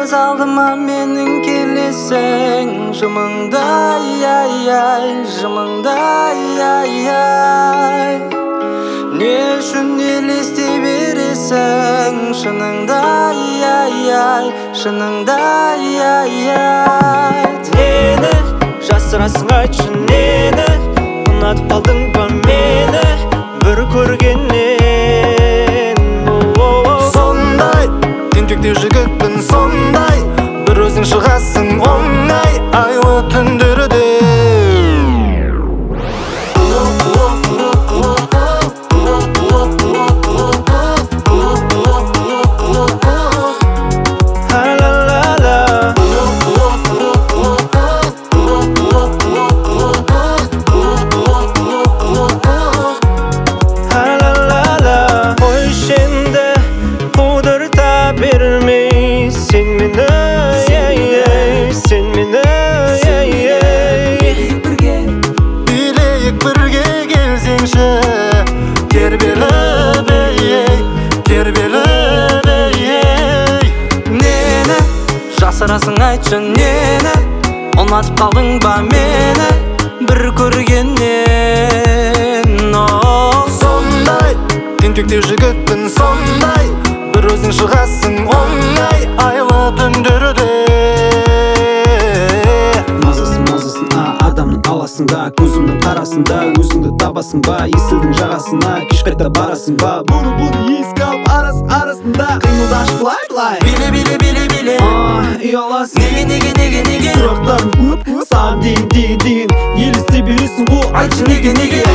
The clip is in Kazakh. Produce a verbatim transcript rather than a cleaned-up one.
көз алдыма менің келесің, жымыңдай ай-ай, жымыңдай ай-ай. Не үшін елестей бересің, шыныңдай ай-ай, шыныңдай ай-ай. Нені жасырасың, айтшы нені, ұнатып қалдың ба мені бір көргеннен? Сондай тентектеу жігітпін, сондай бір өзің шығасың оңай айлы түндерде. Бермей сен мені, сен мені. Билейік бірге келсеңші, тербеліп ей, тербеліп ей. Нені жасырасың, айтшы нені, ұнатып қалдың ба мені бір көргеннен? Сондай тентектеу жігітпін, сондай бір өзің шығасың оңай айлы түндерде. Мазасын, мазасын, а адамның аласың ба, көзімнің қарасында өзіңді табасың ба, есілдің жағасына кеш қайта барасың ба, бұны бұны еске алып арас арасында қимылдашы былай былай. Биле биле биле биле, ұяласың неге неге неге неге, сұрақтарың көп саған дейін дейін дейін елестей бересің ғой, айтшы неге неге.